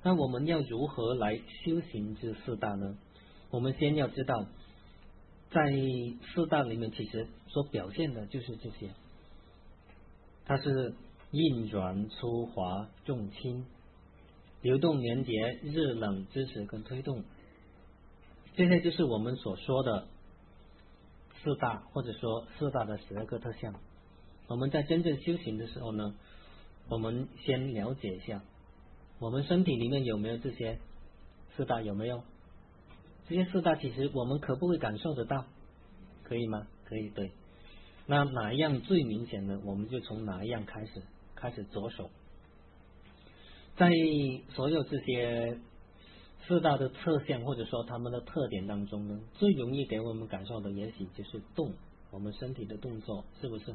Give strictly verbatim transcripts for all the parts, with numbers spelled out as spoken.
那我们要如何来修行这四大呢？我们先要知道，在四大里面其实所表现的就是这些，它是硬软粗滑重轻，流动粘结热冷支持跟推动，这些就是我们所说的四大，或者说四大的十二个特项。我们在真正修行的时候呢，我们先了解一下我们身体里面有没有这些四大，有没有这些四大，其实我们可不可以感受得到？可以吗？可以，对。那哪一样最明显呢？我们就从哪一样开始开始着手。在所有这些四大的特项或者说它们的特点当中呢，最容易给我们感受的也许就是动，我们身体的动作，是不是？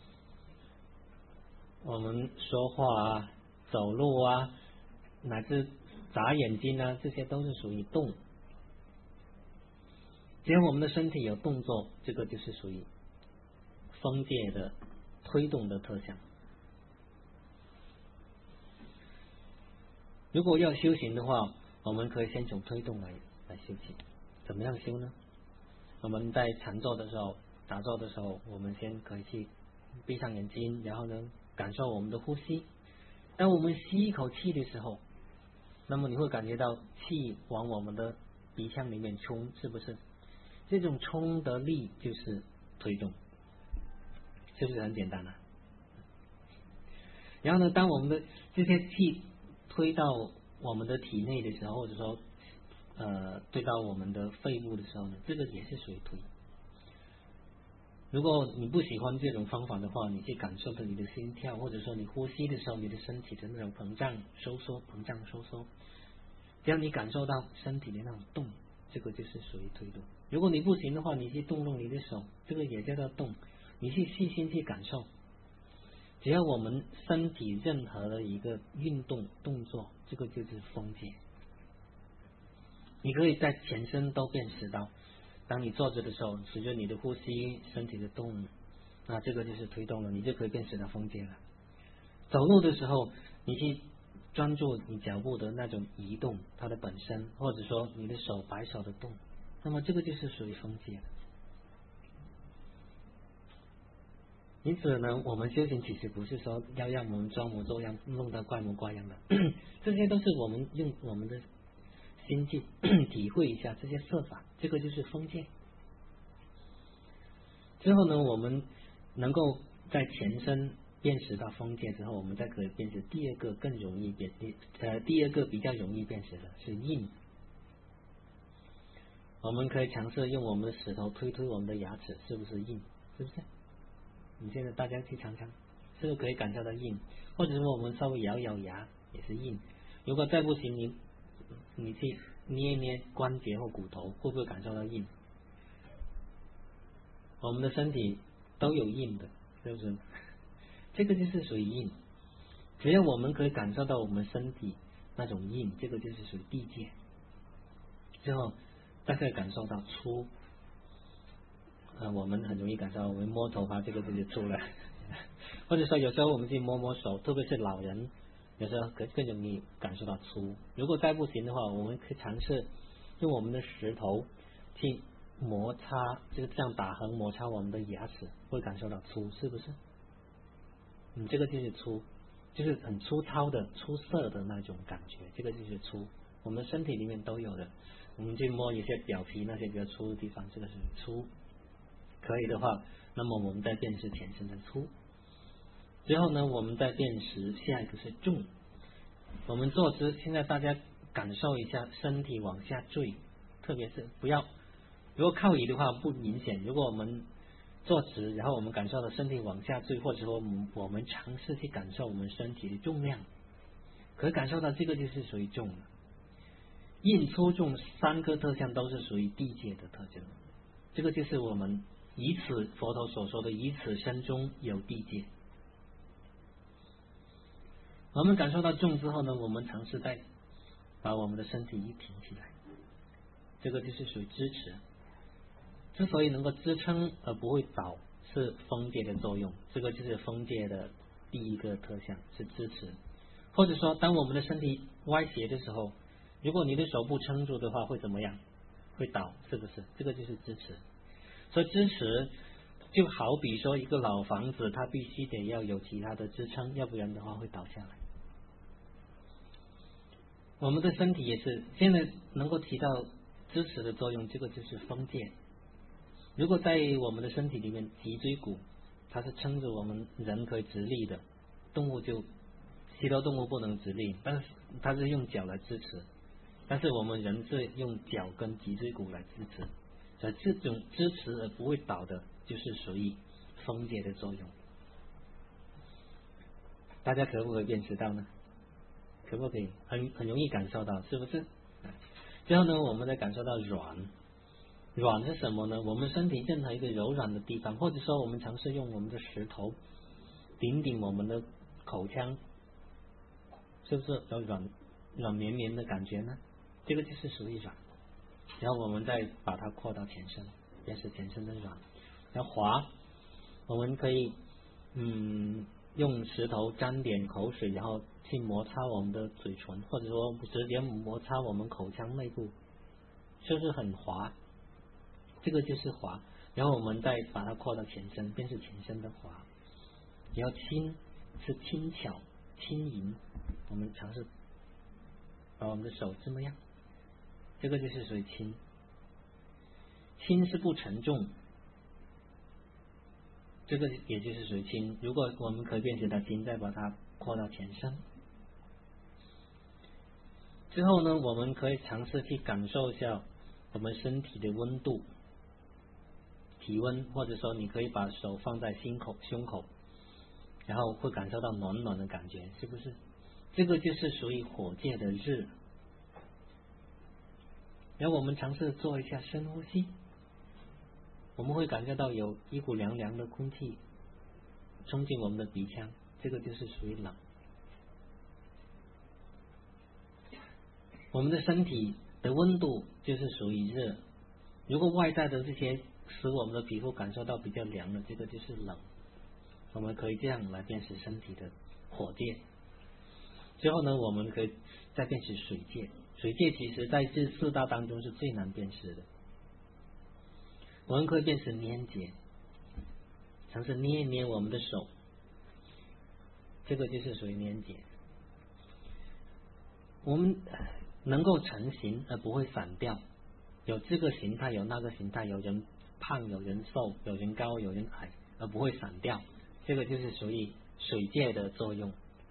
我们说话啊，走路啊，乃至眨眼睛啊，这些都是属于动。只要我们的身体有动作，这个就是属于风界的推动的特项。如果要修行的话，我们可以先从推动来来修行。怎么样修呢？我们在禅坐的时候，打坐的时候，我们先可以去闭上眼睛，然后呢感受我们的呼吸。当我们吸一口气的时候，那么你会感觉到气往我们的鼻腔里面冲，是不是？这种冲的力就是推动，是不是很简单啊？然后呢，当我们的这些气推到我们的体内的时候，或者说呃推到我们的肺部的时候呢，这个也是属于推。如果你不喜欢这种方法的话，你去感受到你的心跳，或者说你呼吸的时候，你的身体的那种膨胀收缩膨胀收缩，只要你感受到身体的那种动，这个就是属于推动。如果你不行的话，你去动动你的手，这个也叫做动。你去细心去感受，只要我们身体任何的一个运动动作，这个就是风界。你可以在全身都辨识到，当你坐着的时候，随着你的呼吸身体的动，那这个就是推动了，你就可以辨识到风界了。走路的时候，你去专注你脚步的那种移动，它的本身，或者说你的手摆手的动，那么这个就是属于风界的。因此呢，我们修行其实不是说要让我们装模作样弄得怪模怪样的这些都是我们用我们的心去体会一下这些色法，这个就是风界。之后呢，我们能够在全身辨识到风界之后，我们再可以辨识第二个更容易辨呃第二个比较容易辨识的是印。我们可以尝试用我们的舌头推推我们的牙齿，是不是印？是不是？你现在大家去尝尝，是不是可以感受到硬？或者说我们稍微咬咬牙也是硬。如果再不行，你你去捏一捏关节或骨头，会不会感受到硬？我们的身体都有硬的，是不是？这个就是属于硬。只要我们可以感受到我们身体那种硬，这个就是属于地界。之后再可以感受到粗。呃，我们很容易感受到，我们摸头发这个就是粗了，或者说有时候我们去摸摸手，特别是老人，有时候更更容易感受到粗。如果再不行的话，我们可以尝试用我们的石头去摩擦，就是这样打横摩擦我们的牙齿，会感受到粗，是不是？嗯，这个就是粗，就是很粗糙的、出色的那种感觉，这个就是粗。我们身体里面都有的，我们去摸一些表皮那些比较粗的地方，这个是粗。可以的话，那么我们再辨识全身的粗。之后呢，我们再辨识下一个是重。我们坐姿，现在大家感受一下身体往下坠，特别是不要，如果靠椅的话不明显，如果我们坐直，然后我们感受到身体往下坠，或者说我们我们尝试去感受我们身体的重量，可以感受到这个就是属于重了。硬粗重三个特项都是属于地界的特征，这个就是我们以此佛陀所说的以此身中有地界。我们感受到重之后呢，我们尝试再把我们的身体一挺起来，这个就是属于支持。之所以能够支撑而不会倒，是风界的作用，这个就是风界的第一个特项，是支持。 或者说当我们的身体歪斜的时候，如果你的手部撑住的话会怎么样？会倒，是不是？这个就是支持。所以支持就好比说一个老房子，它必须得要有其他的支撑，要不然的话会倒下来。我们的身体也是现在能够起到支持的作用，这个就是封界。如果在我们的身体里面，脊椎骨它是撑着我们人可以直立的，动物就其他动物不能直立，但是它是用脚来支持，但是我们人是用脚跟脊椎骨来支持，所以这种支持而不会倒的，就是属于封界的作用。大家可不可以辨识到呢？可不可以很很容易感受到，是不是？之后呢，我们再感受到软，软是什么呢？我们身体任何一个柔软的地方，或者说我们尝试用我们的石头顶顶我们的口腔，是不是有软软绵绵的感觉呢？这个就是属于软。然后我们再把它扩到全身，也是全身的软。然后滑，我们可以嗯用石头沾点口水，然后去摩擦我们的嘴唇，或者说直接摩擦我们口腔内部，是不是很滑？这个就是滑。然后我们再把它扩到全身，便是全身的滑。然后轻是轻巧轻盈，我们尝试把我们的手这么样，这个就是属于轻。轻是不沉重，这个也就是属于轻。如果我们可以辨识到轻，再把它扩到全身之后呢，我们可以尝试去感受一下我们身体的温度、体温，或者说你可以把手放在心口、胸口，然后会感受到暖暖的感觉，是不是？这个就是属于火界的热。然后我们尝试做一下深呼吸，我们会感觉到有一股凉凉的空气冲进我们的鼻腔，这个就是属于冷。我们的身体的温度就是属于热，如果外在的这些使我们的皮肤感受到比较凉的，这个就是冷。我们可以这样来辨识身体的火界。之后呢，我们可以再辨识水界。水界其实在这四大当中是最难辨识的。我们可以辨识粘结，尝试捏一捏我们的手，这个就是属于粘结。我们能够成型而不会散掉，有这个形态有那个形态，有人胖有人瘦，有人高有人矮，而不会散掉，这个就是属于水界的作用。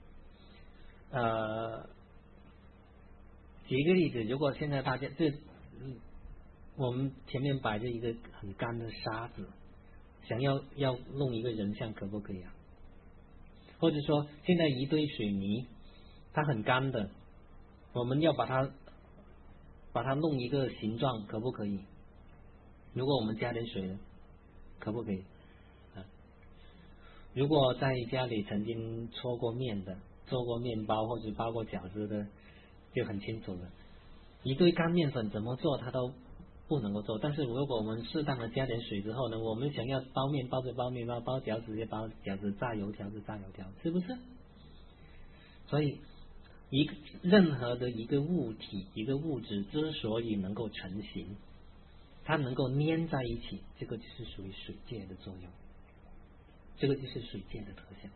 呃，举一个例子，如果现在大家这我们前面摆着一个很干的沙子，想要要弄一个人像，可不可以啊？或者说现在一堆水泥，它很干的，我们要把它把它弄一个形状，可不可以？如果我们加点水呢，可不可以？啊，如果在家里曾经搓过面的，做过面包或者包过饺子的，就很清楚了。一堆干面粉怎么做，它都不能够做。但是如果我们适当的加点水之后呢，我们想要包面包就包面包，包饺子就包饺子，炸油条就炸油条，是不是？所以一个任何的一个物体一个物质之所以能够成型，它能够粘在一起，这个就是属于水界的作用，这个就是水界的特性。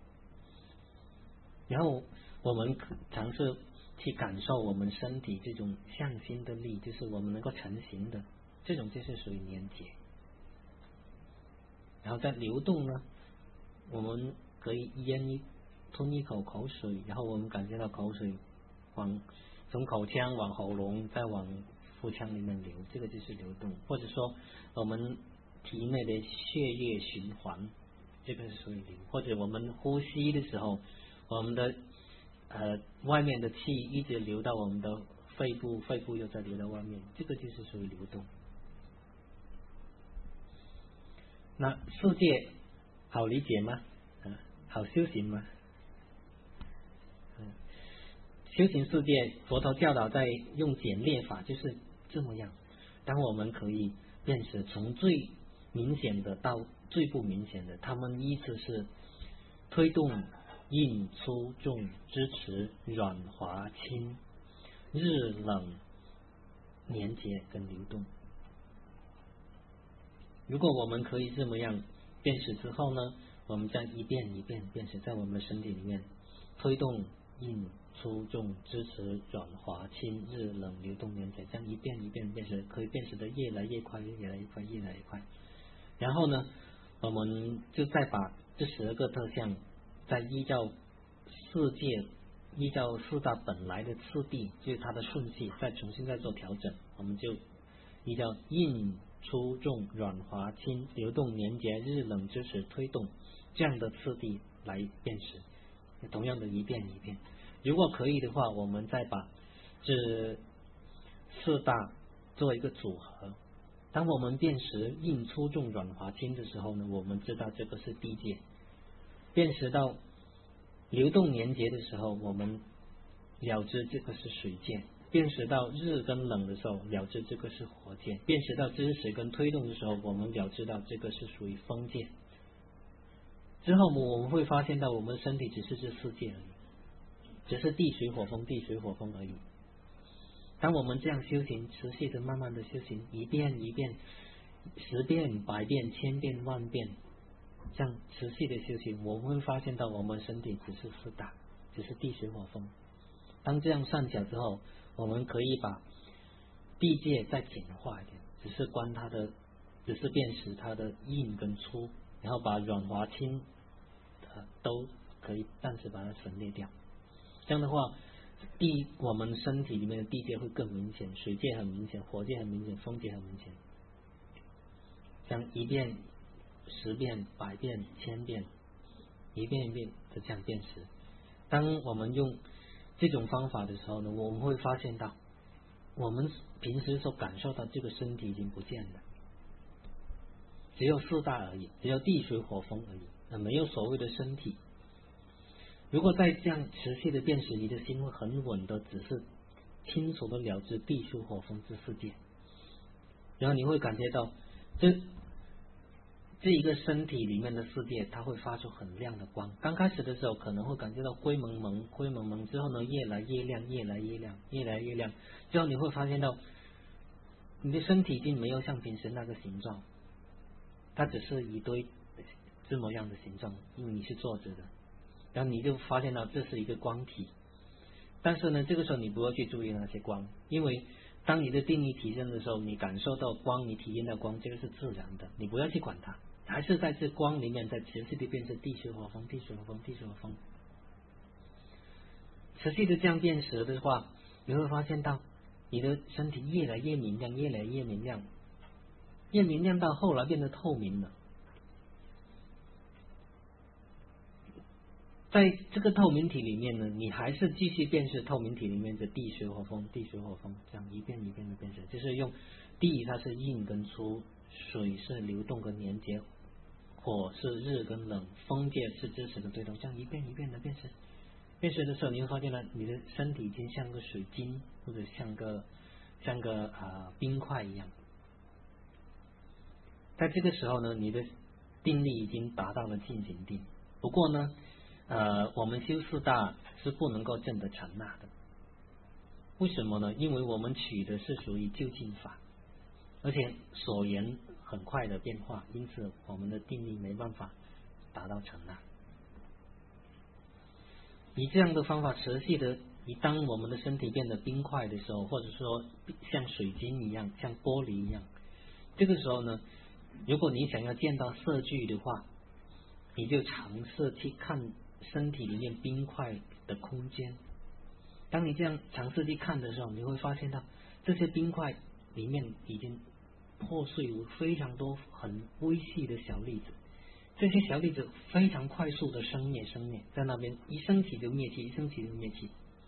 然后我们尝试去感受我们身体这种向心的力，就是我们能够成型的，这种就是属于粘结。然后在流动呢，我们可以咽一吞一口口水，然后我们感觉到口水往从口腔往喉咙再往腹腔里面流，这个就是流动。或者说我们体内的血液循环，这个是属于流。或者我们呼吸的时候，我们的呃外面的气一直流到我们的肺部，肺部又再流到外面，这个就是属于流动。那世界好理解吗？啊，好修行吗？嗯，修行世界，佛陀教导在用简列法，就是这么样。当我们可以辨识从最明显的到最不明显的，他们依次是推动硬粗重支持软滑轻，日冷粘结跟流动。如果我们可以这么样辨识之后呢，我们将一遍一遍辨识在我们的身体里面，推动硬粗重支持软滑轻日冷流动粘结，这样一遍一遍辨识，可以辨识的越来越快越来越快越来越快。然后呢，我们就再把这十二个特项再依照世界依照四大本来的次第，就是它的顺序，再重新再做调整。我们就依照硬粗重软滑轻流动粘结日冷支持推动这样的次第来辨识，同样的一遍一遍。如果可以的话，我们再把这四大做一个组合。当我们辨识硬粗重软滑轻的时候呢，我们知道这个是地界；辨识到流动粘结的时候，我们了知这个是水界；辨识到日跟冷的时候，了知这个是火界；辨识到支持跟推动的时候，我们了知到这个是属于风界。之后我们会发现到我们身体只是这四界而已，只是地水火风地水火风而已。当我们这样修行，持续的慢慢的修行，一遍一遍十遍百遍千遍万遍，这样持续的修行，我们会发现到我们身体只是四大，只是地水火风。当这样算小之后，我们可以把地界再简化一点，只是观它的只是辨识它的硬跟粗，然后把软滑轻呃都可以暂时把它省略掉。这样的话，地我们身体里面的地界会更明显，水界很明显，火界很明显，风界很明显。这样一遍十遍百遍千遍，一遍一遍的这样辨识。当我们用这种方法的时候呢，我们会发现到我们平时所感受到这个身体已经不见了，只有四大而已，只有地水火风而已，那没有所谓的身体。如果再这样持续的辨识，你的心会很稳的，只是清楚的了知地水火风之世界，然后你会感觉到这这一个身体里面的世界，它会发出很亮的光。刚开始的时候可能会感觉到灰蒙蒙灰蒙蒙，之后呢越来越亮越来越亮越来越亮，之后你会发现到你的身体已经没有像平时那个形状，它只是一堆这么样的形状，因为你是坐着的，然后你就发现到这是一个光体。但是呢这个时候你不要去注意那些光，因为当你的定力提升的时候，你感受到光，你体验到光，这个是自然的，你不要去管它，还是在这光里面在持续的变成地水火风地水火风地水火风。持续的这样辨识的话，你会发现到你的身体越来越明亮越来越明亮，越明亮到后来变得透明了。在这个透明体里面呢，你还是继续辨识透明体里面的地水火风地水火风，这样一遍一遍的辨识，就是用地它是硬跟粗，水是流动跟粘结，火是热跟冷，风界是支持跟推动，这样一遍一遍的辨识。辨识的时候，你会发现呢，你的身体已经像个水晶，或者像个像个啊、呃、冰块一样。在这个时候呢，你的定力已经达到了进行定。不过呢，呃，我们修四大是不能够证得成那的。为什么呢？因为我们取的是属于究竟法，而且所言很快的变化，因此我们的定力没办法达到成那。以这样的方法持续的，一当我们的身体变得冰块的时候，或者说像水晶一样，像玻璃一样，这个时候呢，如果你想要见到色聚的话，你就尝试去看身体里面冰块的空间。当你这样尝试去看的时候，你会发现到这些冰块里面已经破碎有非常多很微细的小粒子，这些小粒子非常快速的生灭生灭，在那边一升起就灭气，一升起就灭气。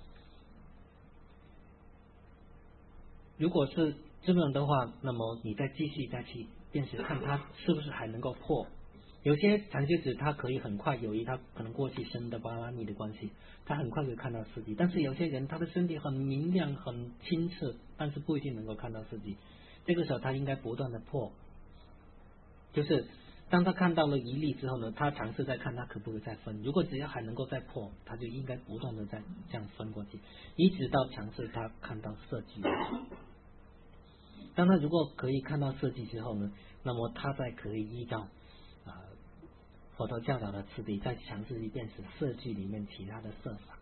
如果是这样的话，那么你再继续再去辨识，看它是不是还能够破。有些禅修者他可以很快，由于他可能过去生的巴拉密的关系，他很快可以看到四季。但是有些人他的身体很明亮很清澈，但是不一定能够看到四季。这个时候他应该不断的破，就是当他看到了一粒之后呢，他尝试再看他可不可以再分，如果只要还能够再破，他就应该不断的再这样分过去，一直到尝试他看到色句。当他如果可以看到色句之后呢，那么他再可以依照啊、呃、佛陀教导的次第，再尝试一遍是色句里面其他的色法。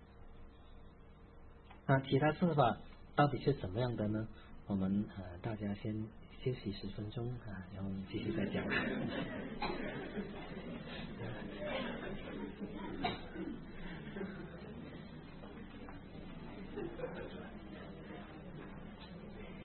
那其他色法到底是怎么样的呢？我们呃大家先休息十分钟啊，然后继续再讲。